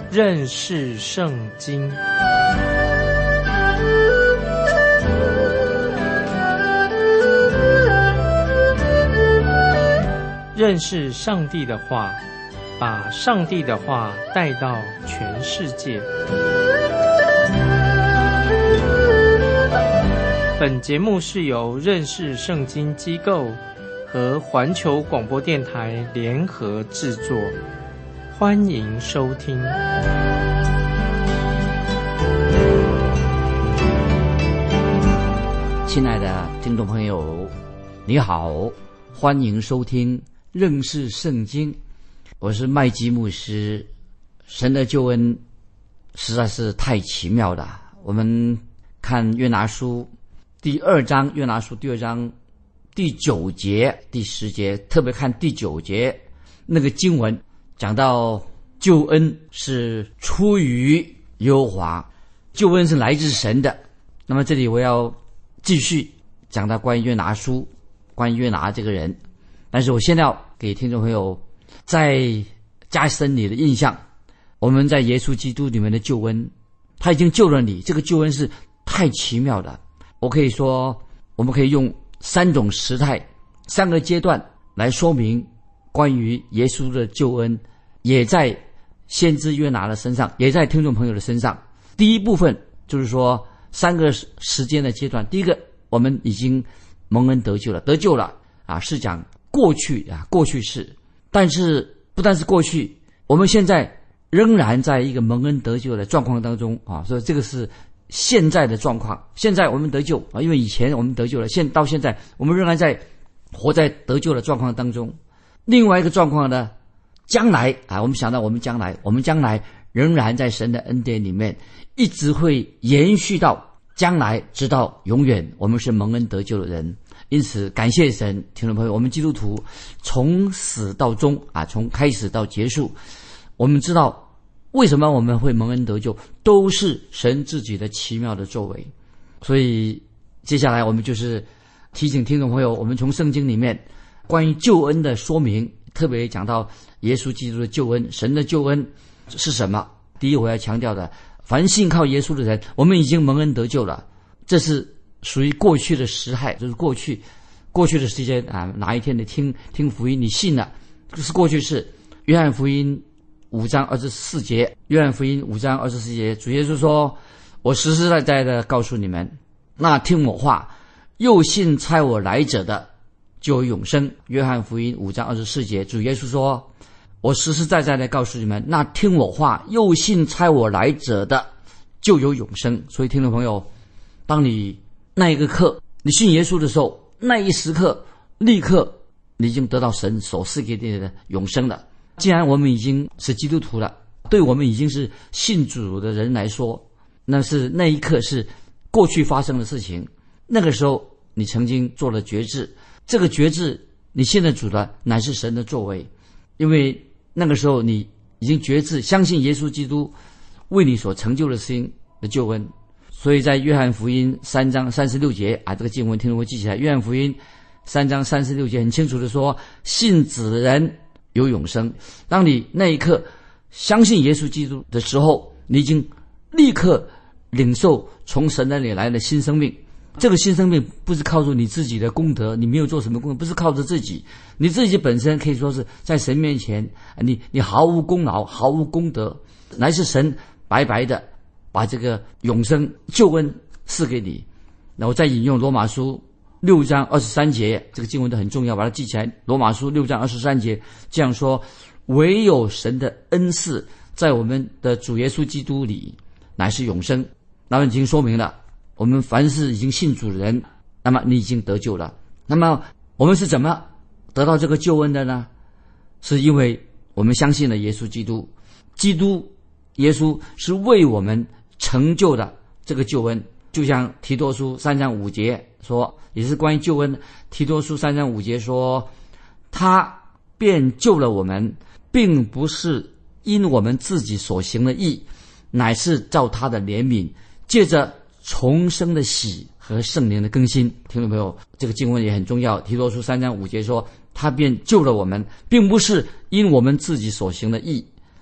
认识圣经。认识上帝的话，把上帝的话带到全世界。本节目是由认识圣经机构和环球广播电台联合制作，欢迎收听。 亲爱的听众朋友，你好，欢迎收听认识圣经，我是麦基牧师。神的救恩实在是太奇妙了。我们看约拿书第2章，约拿书第2章第9节、第10节，特别看第9节那个经文，讲到救恩是出于耶和华，救恩是来自神的。那么这里我要继续讲到关于约拿书，关于约拿这个人。但是我现在要给听众朋友再加深你的印象，我们在耶稣基督里面的救恩，他已经救了你，这个救恩是太奇妙的。我可以说，我们可以用3种时态、3个阶段来说明关于耶稣的救恩，也在先知约拿的身上，也在听众朋友的身上。第一部分就是说3个时间的阶段。第一个，我们已经蒙恩得救了，是讲过去过去式。但是不但是过去，我们现在仍然在一个蒙恩得救的状况当中所以这个是现在的状况。现在我们得救因为以前我们得救了，到现在我们仍然在活在得救的状况当中。另外一个状况呢，将来我们想到我们将来仍然在神的恩典里面，一直会延续到将来，直到永远，我们是蒙恩得救的人。因此感谢神，听众朋友，我们基督徒从始到终从开始到结束，我们知道为什么我们会蒙恩得救，都是神自己的奇妙的作为。所以接下来我们就是提醒听众朋友，我们从圣经里面关于救恩的说明，特别讲到耶稣基督的救恩，神的救恩是什么。第一，我要强调的，凡信靠耶稣的人，我们已经蒙恩得救了。这是属于过去的时态，就是过去的时间哪一天你听福音，你信了，这是过去式。约翰福音5章24节，约翰福音5章24节，主耶稣说，我实实在在的告诉你们，那听我话又信差我来者的就有永生。约翰福音5章24节，主耶稣说，我实实在在的告诉你们，那听我话又信差我来者的就有永生。所以听众朋友，当你那一个刻你信耶稣的时候，那一时刻立刻你已经得到神所赐给你的永生了。既然我们已经是基督徒了，对我们已经是信主的人来说，那一刻是过去发生的事情。那个时候你曾经做了决志，这个决志你现在主的乃是神的作为，因为那个时候你已经决志相信耶稣基督为你所成就的事情的救恩。所以在约翰福音3章36节这个经文听众会记起来。约翰福音3章36节很清楚的说，信子的人有永生。当你那一刻相信耶稣基督的时候，你已经立刻领受从神那里来的新生命。这个新生命不是靠着你自己的功德，你没有做什么功德，不是靠着自己，你自己本身可以说是在神面前你毫无功劳，毫无功德，乃是神白白的把这个永生救恩赐给你。然后再引用罗马书6章23节，这个经文都很重要，把它记起来。罗马书6章23节这样说，唯有神的恩赐在我们的主耶稣基督里乃是永生。那么已经说明了，我们凡是已经信主的人，那么你已经得救了。那么我们是怎么得到这个救恩的呢？是因为我们相信了耶稣基督，耶稣是为我们成就的这个救恩。就像提多书3章5节说，也是关于救恩。提多书3章5节说，他便救了我们，并不是因我们自己所行的义，乃是照他的怜悯，借着重生的喜和圣灵的更新。听众朋友，这个经文也很重要。提多书3章5节说，他便救了我们，并不是因我们自己所行的义，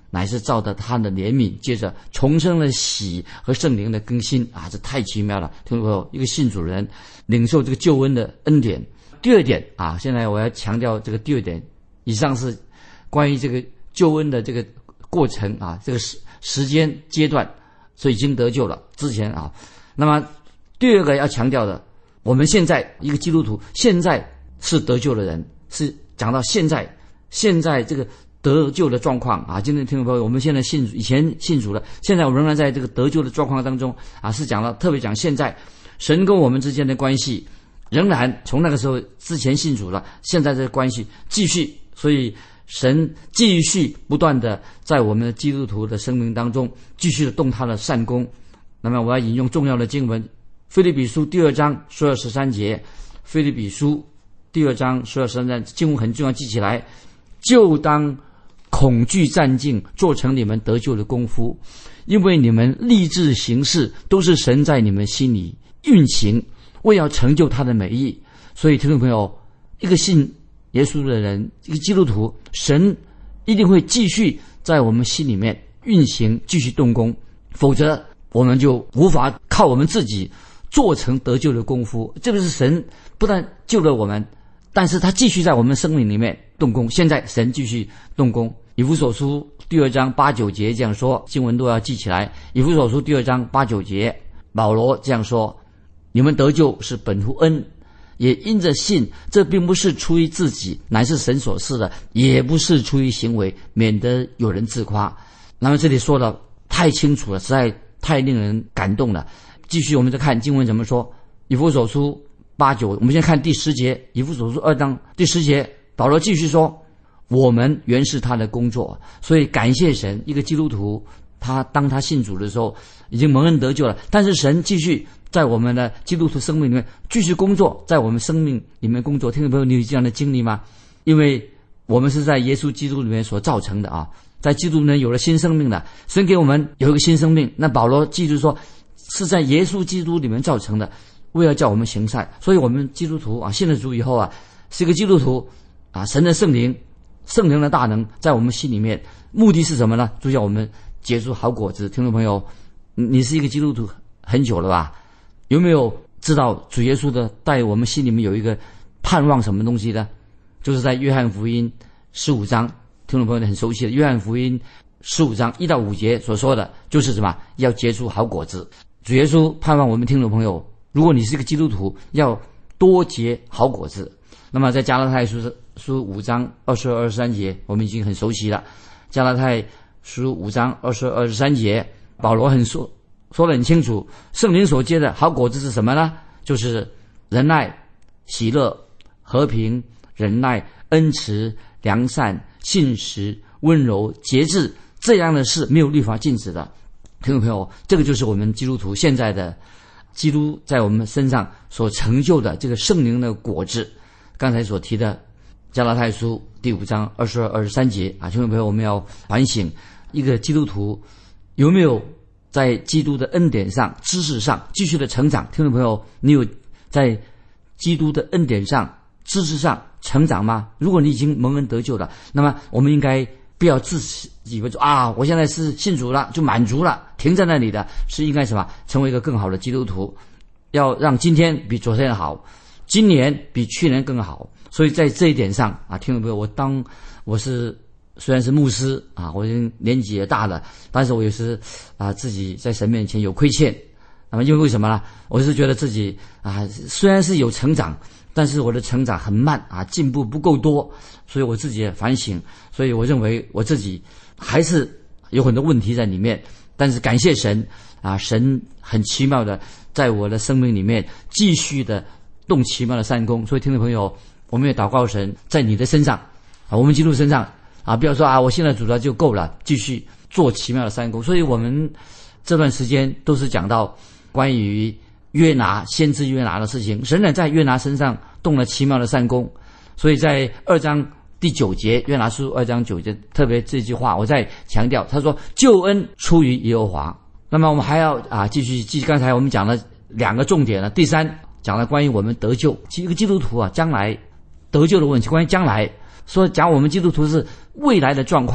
乃是照着他的怜悯，接着重生的喜和圣灵的更新啊，这太奇妙了。听众朋友，一个信主人领受这个救恩的恩典。第二点啊，现在我要强调这个第二点，以上是关于这个救恩的这个过程啊，这个时间阶段，所以已经得救了之前啊。那么第二个要强调的，我们现在一个基督徒现在是得救的人，是讲到现在这个得救的状况啊。今天听众朋友，我们现在以前信主了，现在我们仍然在这个得救的状况当中啊，是讲到特别讲现在神跟我们之间的关系，仍然从那个时候之前信主了，现在这个关系继续，所以神继续不断的在我们的基督徒的生命当中继续的动他的善功。那么我要引用重要的经文，腓立比书第2章12、13节，腓立比书第2章12、13节经文很重要，记起来，就当恐惧战兢，做成你们得救的功夫，因为你们立志行事都是神在你们心里运行，为要成就他的美意。所以听众朋友，一个信耶稣的人，一个基督徒，神一定会继续在我们心里面运行，继续动工，否则我们就无法靠我们自己做成得救的功夫。这个是神不但救了我们，但是他继续在我们生命里面动工。现在神继续动工。以弗所书第2章8、9节这样说，经文都要记起来。以弗所书第2章8、9节，保罗这样说：你们得救是本乎恩，也因着信，这并不是出于自己，乃是神所赐的，也不是出于行为，免得有人自夸。那么这里说的太清楚了，实在太令人感动了。继续我们再看经文怎么说。以弗所书8、9，我们先看第10节。以弗所书2章第10节，保罗继续说：我们原是他的工作。所以感谢神，一个基督徒当他信主的时候已经蒙恩得救了，但是神继续在我们的基督徒生命里面继续工作，在我们生命里面工作。听众朋友，你有这样的经历吗？因为我们是在耶稣基督里面所造成的啊，在基督里面有了新生命的，神给我们有一个新生命。那保罗记住说是在耶稣基督里面造成的，为了叫我们行善。所以我们基督徒啊，信了主以后啊，是一个基督徒啊，神的圣灵的大能在我们心里面，目的是什么呢？就叫我们结出好果子。听众朋友，你是一个基督徒很久了吧？有没有知道主耶稣的在我们心里面有一个盼望什么东西呢？就是在约翰福音15章，听众朋友很熟悉的约翰福音15章1到5节所说的，就是什么？要结出好果子。主耶稣盼望我们听众朋友，如果你是一个基督徒，要多结好果子。那么在加拉太书5章22、23节，我们已经很熟悉了。加拉太书5章22、23节，保罗说得很清楚，圣灵所结的好果子是什么呢？就是仁爱、喜乐、和平、忍耐、恩慈、良善、信实、温柔、节制，这样的事没有律法禁止的。听众朋友，这个就是我们基督徒现在的基督在我们身上所成就的这个圣灵的果子。刚才所提的加拉太书第5章22、23节啊，听众朋友，我们要反省一个基督徒有没有在基督的恩典上、知识上继续的成长。听众朋友，你有在基督的恩典上、知识上成长吗？如果你已经蒙恩得救了，那么我们应该不要自以为说啊，我现在是信主了就满足了，停在那里的，是应该什么？成为一个更好的基督徒，要让今天比昨天好，今年比去年更好。所以在这一点上啊，听众朋友，我虽然是牧师啊，我已经年纪也大了，但是我有时啊自己在神面前有亏欠。那么因为什么呢？我是觉得自己啊虽然是有成长，但是我的成长很慢啊，进步不够多，所以我自己也反省。所以我认为我自己还是有很多问题在里面，但是感谢神啊，神很奇妙的在我的生命里面继续的动奇妙的善功。所以听众朋友，我们也祷告神在你的身上啊，我们基督身上啊，不要说啊我信了主了就够了，继续做奇妙的善功。所以我们这段时间都是讲到关于先知约拿的事情，神在约拿身上动了奇妙的善功。所以在2章第9节，约拿书2章9节，特别这句话我再强调，他说救恩出于耶和华。那么我们还要继续刚才我们讲了2个重点了。第3讲了关于我们得救，一个基督徒将来得救的问题，关于将来说讲我们基督徒是未来的状况，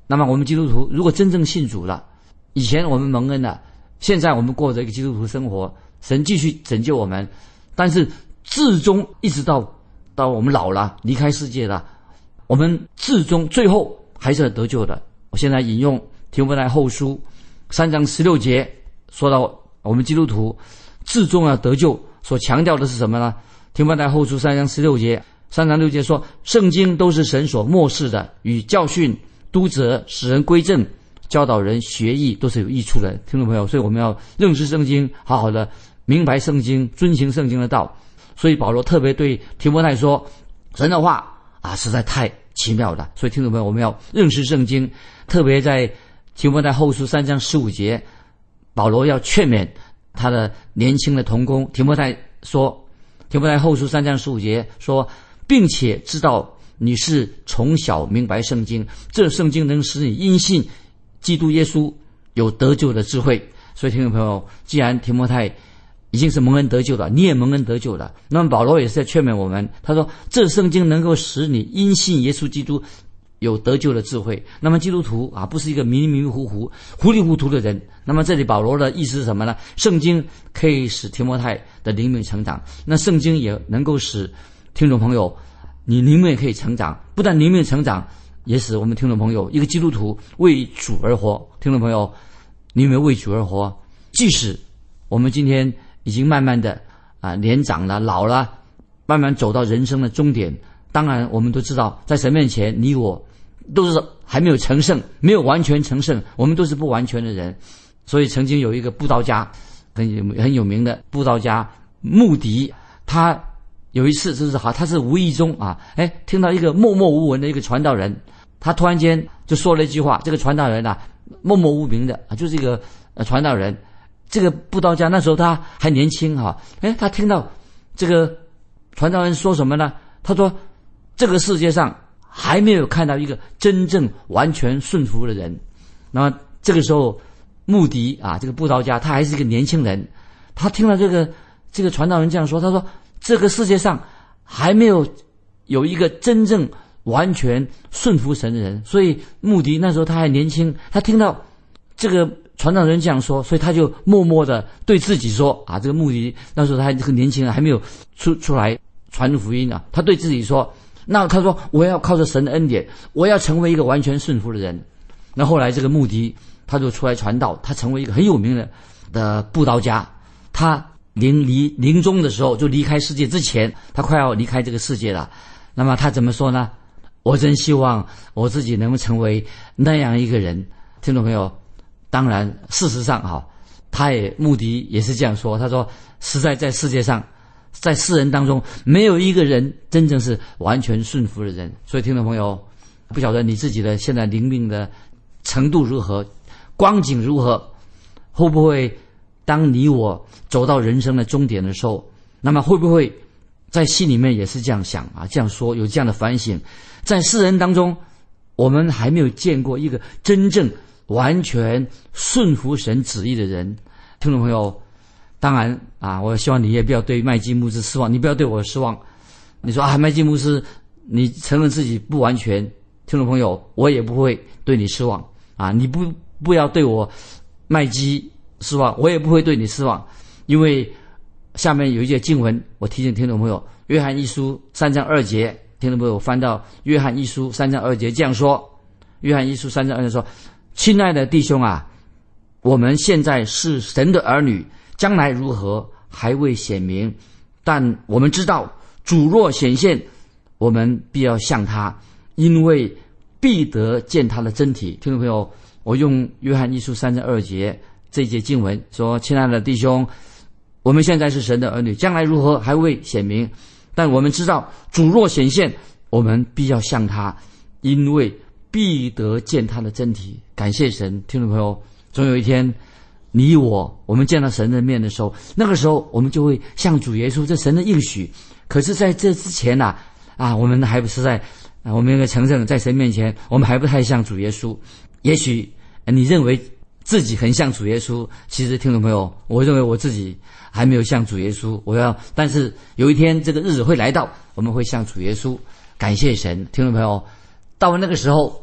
那么我们基督徒如果真正信主了，以前我们蒙恩了，现在我们过着一个基督徒生活，神继续拯救我们，但是至终一直到我们老了离开世界了，我们至终最后还是要得救的。我现在引用提摩太后书3章16节，说到我们基督徒至终要得救，所强调的是什么呢？提摩太后书3章16节，3章6节说，圣经都是神所默示的，与教训、督责、使人归正、教导人学艺都是有益处的。听众朋友，所以我们要认识圣经，好好的明白圣经，遵行圣经的道。所以保罗特别对提摩太说，神的话实在太奇妙了。所以听众朋友，我们要认识圣经，特别在提摩太后书3章15节，保罗要劝勉他的年轻的同工提摩太说，提摩太后书3章15节说，并且知道你是从小明白圣经，这圣经能使你因信基督耶稣有得救的智慧。所以听众朋友，既然提摩太已经是蒙恩得救了，你也蒙恩得救了，那么保罗也是在劝勉我们，他说这圣经能够使你因信耶稣基督有得救的智慧。那么基督徒不是一个迷迷糊糊糊里糊涂的人。那么这里保罗的意思是什么呢？圣经可以使提摩太的灵命成长，那圣经也能够使听众朋友你灵命也可以成长，不但灵命成长，也使我们听众朋友一个基督徒为主而活。听众朋友，你有没有为主而活？即使我们今天已经慢慢的年长了，老了，慢慢走到人生的终点，当然我们都知道在神面前你我都是还没有成圣，没有完全成圣，我们都是不完全的人。所以曾经有一个布道家很有名的布道家穆迪，他有一次他是无意中听到一个默默无闻的一个传道人，他突然间就说了一句话，这个传道人默默无名的就是一个传道人。这个布道家那时候他还年轻他听到这个传道人说什么呢？他说这个世界上还没有看到一个真正完全顺服的人。那么这个时候穆迪这个布道家他还是一个年轻人，他听了这个传道人这样说，他说这个世界上还没有一个真正完全顺服神的人。所以穆迪那时候他还年轻，他听到这个传道人这样说，所以他就默默的对自己说这个穆迪那时候他这个年轻人还没有出来传福音他对自己说，那他说我要靠着神的恩典，我要成为一个完全顺服的人。那后来这个穆迪他就出来传道，他成为一个很有名的布道家。他临终的时候，就离开世界之前，他快要离开这个世界了。那么他怎么说呢？我真希望我自己能够成为那样一个人。听众朋友，当然事实上穆迪也是这样说，他说实在世界上，在世人当中没有一个人真正是完全顺服的人。所以听众朋友，不晓得你自己的现在灵命的程度如何，光景如何，会不会当你我走到人生的终点的时候，那么会不会在心里面也是这样想这样说，有这样的反省？在世人当中，我们还没有见过一个真正完全顺服神旨意的人。听众朋友，当然我希望你也不要对麦基牧师失望，你不要对我失望。你说麦基牧师你承认自己不完全，听众朋友，我也不会对你失望你不要对我麦基失望，我也不会对你失望。因为下面有一节经文，我提醒听众朋友，约翰一书3章2节，听众朋友翻到约翰一书3章2节这样说，约翰一书3章2节说，亲爱的弟兄我们现在是神的儿女，将来如何还未显明，但我们知道主若显现，我们必要向他，因为必得见他的真体。听众朋友，我用约翰一书3章2节这一节经文说，亲爱的弟兄，我们现在是神的儿女，将来如何还未显明，但我们知道主若显现，我们必要向他，因为必得见他的真体。感谢神。听众朋友，总有一天你我们见到神的面的时候，那个时候我们就会向主耶稣，这神的应许。可是在这之前我们还不是在我们应该承认，在神面前我们还不太像主耶稣。也许你认为自己很像主耶稣，其实听众朋友，我认为我自己还没有像主耶稣。但是有一天这个日子会来到，我们会像主耶稣。感谢神。听众朋友，到了那个时候，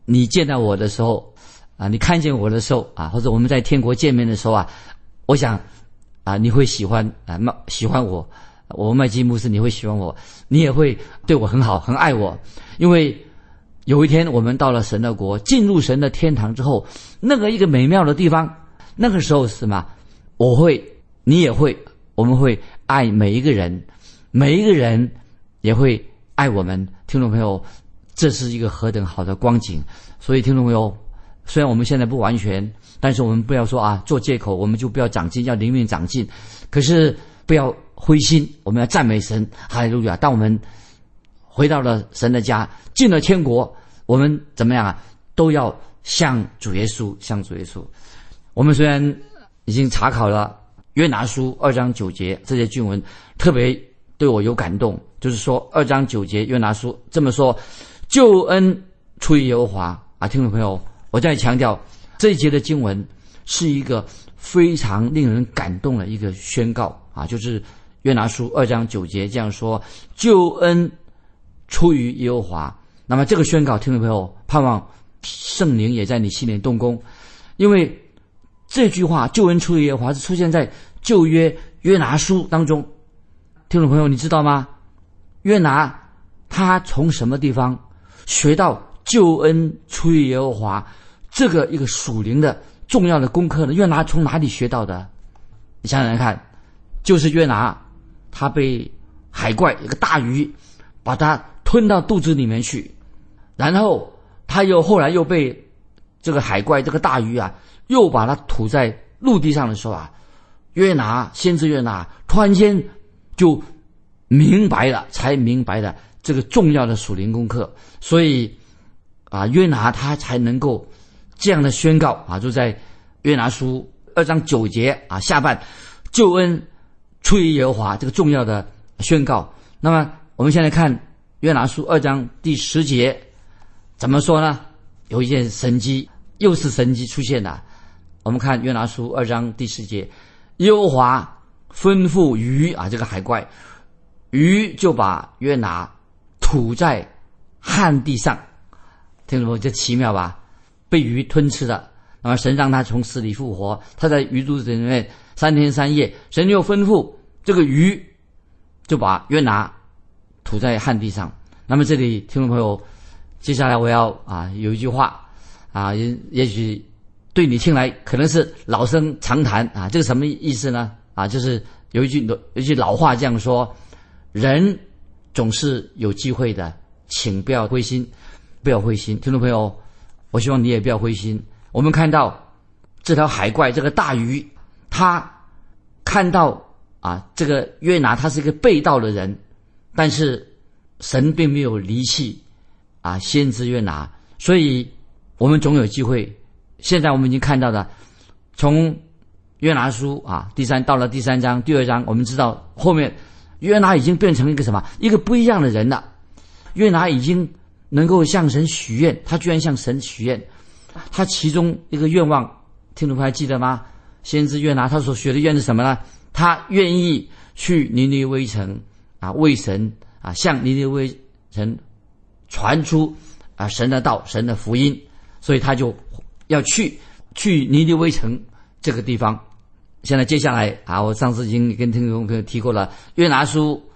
你见到我的时候啊，你看见我的时候啊，或者我们在天国见面的时候啊，我想啊，你会喜欢我，我麦基牧师，你会喜欢我，你也会对我很好，很爱我。因为有一天我们到了神的国，进入神的天堂之后，那个一个美妙的地方，那个时候是什么？我会，你也会，我们会爱每一个人，每一个人也会爱我们。听众朋友，这是一个何等好的光景！所以听众朋友，虽然我们现在不完全，但是我们不要说啊做借口，我们就不要长进，要灵命长进。可是不要灰心，我们要赞美神，哈利路亚！当我们回到了神的家，进了天国，我们怎么样啊？都要向主耶稣，向主耶稣。我们虽然已经查考了约拿书2章9节这些经文，特别对我有感动，就是说2章9节约拿书这么说：救恩出于耶和华啊！听众朋友，我再强调，这一节的经文是一个非常令人感动的一个宣告啊，就是约拿书2章9节这样说：救恩出于耶和华。那么这个宣告，听众朋友，盼望圣灵也在你心里动工，因为这句话救恩出于耶和华是出现在旧约约拿书当中。听众朋友，你知道吗？约拿他从什么地方学到救恩出于耶和华这个一个属灵的重要的功课呢？约拿从哪里学到的？你想想看，就是约拿他被海怪一个大鱼把他吞到肚子里面去，然后他后来又被这个海怪这个大鱼啊又把它吐在陆地上的时候啊，先知约拿突然间就才明白了这个重要的属灵功课。所以啊，约拿他才能够这样的宣告啊，就在约拿书2章9节啊下半，救恩出于耶和华这个重要的宣告。那么我们现在看约拿书2章第10节怎么说呢？有一件神迹，又是神迹出现了。我们看约拿书2章第10节，耶和华吩咐鱼啊，这个海怪，鱼就把约拿吐在旱地上。听懂吗？这奇妙吧？被鱼吞吃了，那么神让他从死里复活，他在鱼肚子里面3天3夜，神又吩咐这个鱼就把约拿吐在旱地上。那么这里听众朋友，接下来我要有一句话啊，也许对你听来可能是老生常谈啊，这个什么意思呢？啊，就是有一句老话这样说：人总是有机会的，请不要灰心，不要灰心。听众朋友，我希望你也不要灰心。我们看到这条海怪，这个大鱼，他看到啊，这个约拿他是一个背道的人，但是神并没有离弃啊先知约拿，所以我们总有机会。现在我们已经看到了，从约拿书啊到了第3章第2章，我们知道后面约拿已经变成一个什么？一个不一样的人了。约拿已经能够向神许愿，他居然向神许愿。他其中一个愿望，听众朋友还记得吗？先知约拿他所许的愿是什么呢？他愿意去尼尼微城啊，为神啊，向尼尼微城传出啊神的道、神的福音，所以他就要去尼尼微城这个地方。现在接下来啊，我上次已经跟听众朋友提过了，约拿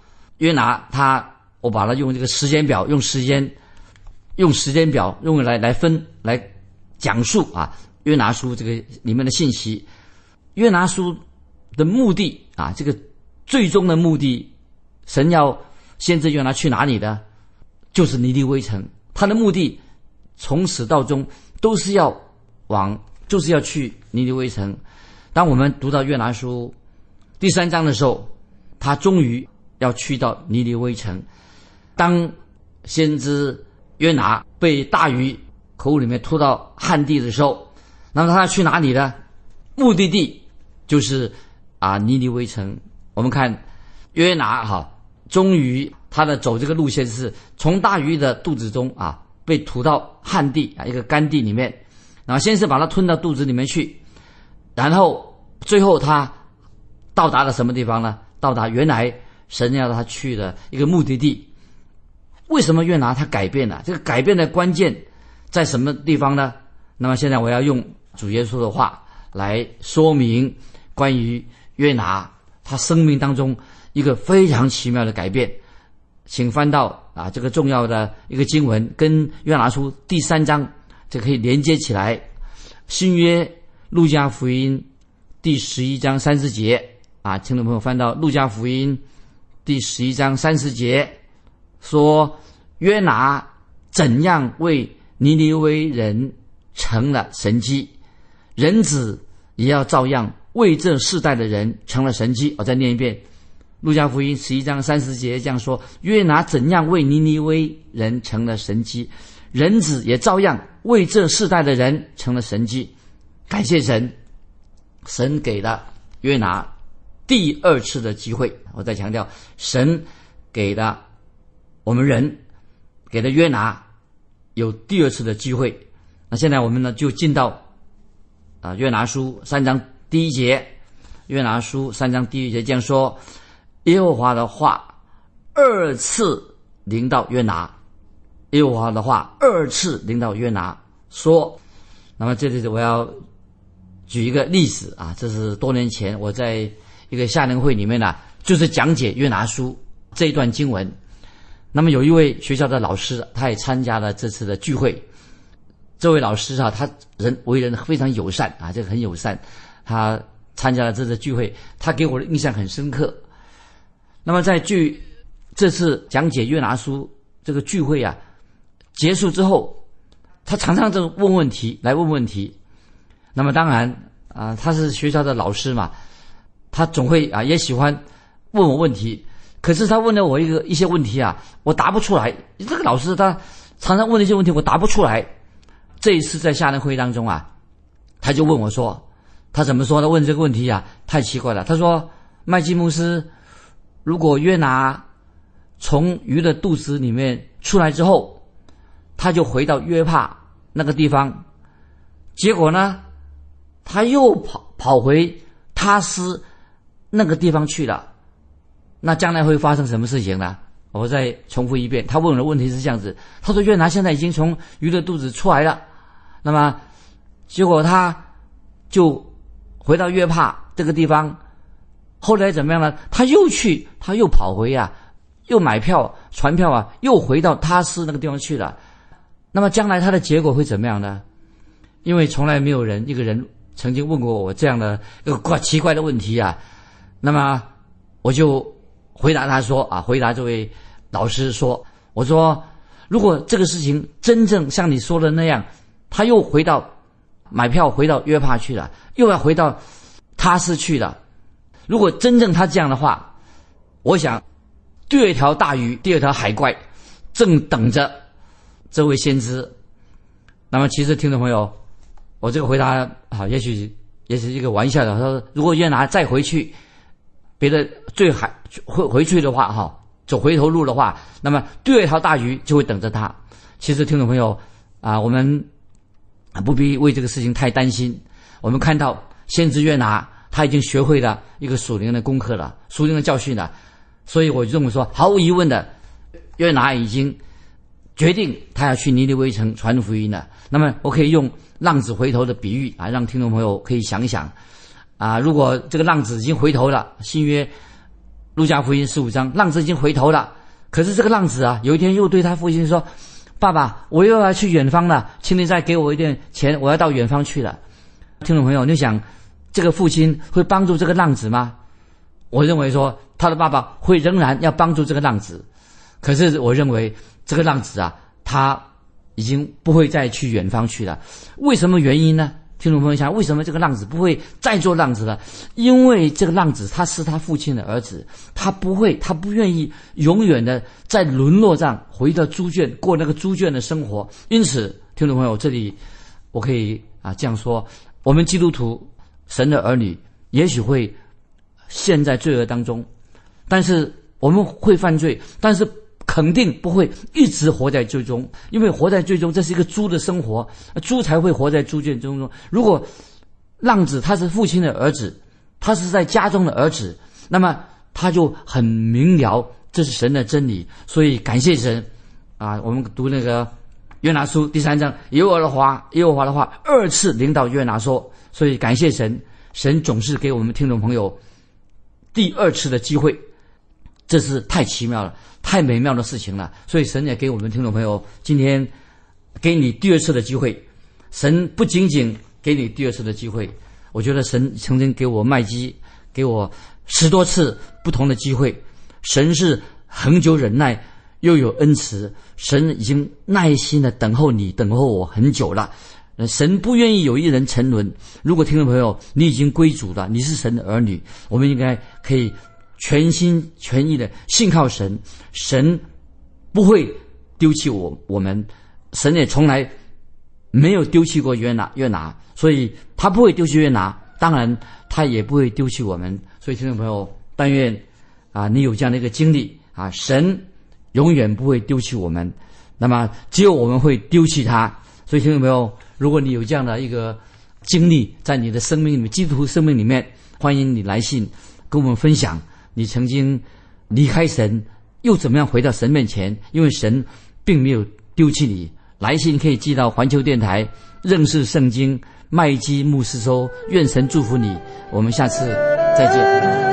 我把它用这个时间表，用时间表用来讲述啊约拿书这个里面的信息。约拿书的目的啊，这个最终的目的，神要先知约拿去哪里的？就是尼尼微城。他的目的从始到终都是就是要去尼尼微城。当我们读到约拿书第3章的时候，他终于要去到尼尼微城。当先知约拿被大鱼口里面吐到旱地的时候，那么他要去哪里呢？目的地就是尼尼微城。我们看约拿终于他的走这个路线是从大鱼的肚子中被吐到旱地一个干地里面，然后先是把它吞到肚子里面去，然后最后他到达了什么地方呢？到达原来神要他去的一个目的地。为什么约拿他改变了？这个改变的关键在什么地方呢？那么现在我要用主耶稣的话来说明关于约拿他生命当中一个非常奇妙的改变。请翻到这个重要的一个经文，跟约拿书第3章这可以连接起来。新约路加福音第11章30节听众朋友翻到路加福音第11章30节，说约拿怎样为尼尼微人成了神迹，人子也要照样为这世代的人成了神迹。我再念一遍，路加福音11章30节这样说，约拿怎样为尼尼微人成了神迹，人子也照样为这世代的人成了神迹。感谢神，神给了约拿第2次的机会。我再强调，神给了我们人，给了约拿有第2次的机会。那现在我们呢就进到约拿书3章第1节。约拿书3章第1节这样说，耶和华的话2次临到约拿，耶和华的话2次临到约拿说。那么这里我要举一个例子这是多年前我在一个夏令会里面就是讲解约拿书这一段经文。那么有一位学校的老师，他也参加了这次的聚会。这位老师他为人非常友善这个很友善，他参加了这次聚会，他给我的印象很深刻。那么在这次讲解约拿书这个聚会结束之后，他常常就问问题。那么当然他是学校的老师嘛，他总会也喜欢问我问题。可是他问了我一些问题我答不出来。这个老师他常常问的一些问题我答不出来。这一次在夏令会当中他就问我说，他怎么说呢？问这个问题太奇怪了。他说，麦基牧师，如果约拿从鱼的肚子里面出来之后，他就回到约帕那个地方，结果呢他又跑回他斯那个地方去了，那将来会发生什么事情呢？我再重复一遍，他问我的问题是这样子。他说约拿现在已经从鱼的肚子出来了，那么结果他就回到约帕这个地方，后来怎么样呢？他又跑回又买票船票又回到他斯那个地方去了。那么将来他的结果会怎么样呢？因为从来没有一个人曾经问过我这样的一个奇怪的问题那么我就回答他说回答这位老师说，我说如果这个事情真正像你说的那样，他又回到买票回到约帕去了，又要回到他斯去了，如果真正他这样的话，我想第二条大鱼，第二条海怪正等着这位先知。那么其实听众朋友，我这个回答也许也是一个玩笑的。他说如果约拿再回去别的回去的话走回头路的话，那么第二条大鱼就会等着他。其实听众朋友我们不必为这个事情太担心。我们看到先知约拿他已经学会了一个属灵的功课了，属灵的教训了。所以我认为说，毫无疑问的，约拿已经决定他要去尼尼微城传福音了。那么我可以用浪子回头的比喻让听众朋友可以想一想如果这个浪子已经回头了，新约路加福音15章，浪子已经回头了，可是这个浪子有一天又对他父亲说，爸爸，我又要去远方了，请你再给我一点钱，我要到远方去了。听众朋友，你想这个父亲会帮助这个浪子吗？我认为说他的爸爸会仍然要帮助这个浪子，可是我认为这个浪子他已经不会再去远方去了。为什么原因呢？听众朋友想，为什么这个浪子不会再做浪子了？因为这个浪子他是他父亲的儿子，他不愿意永远的在沦落上回到猪圈，过那个猪圈的生活。因此听众朋友，这里我可以这样说，我们基督徒神的儿女也许会陷在罪恶当中，但是我们会犯罪，但是肯定不会一直活在罪中，因为活在罪中这是一个猪的生活，猪才会活在猪圈中。如果浪子他是父亲的儿子，他是在家中的儿子，那么他就很明了这是神的真理。所以感谢神我们读那个约拿书第3章，耶和华的话2次临到约拿说，所以感谢神，神总是给我们听众朋友第2次的机会，这是太奇妙了，太美妙的事情了。所以神也给我们听众朋友今天给你第2次的机会。神不仅仅给你第2次的机会，我觉得神曾经给我麦基，给我10多次不同的机会。神是恒久忍耐又有恩慈，神已经耐心的等候你，等候我很久了。神不愿意有一人沉沦。如果听众朋友你已经归主了，你是神的儿女，我们应该可以全心全意的信靠神，神不会丢弃我们，神也从来没有丢弃过约拿，所以他不会丢弃约拿，当然他也不会丢弃我们。所以听众朋友，但愿你有这样的一个经历神永远不会丢弃我们，那么只有我们会丢弃他。所以听众朋友，如果你有这样的一个经历在你的生命里面，基督徒生命里面，欢迎你来信跟我们分享你曾经离开神又怎么样回到神面前，因为神并没有丢弃你。来信可以寄到环球电台认识圣经麦基牧师收，愿神祝福你，我们下次再见。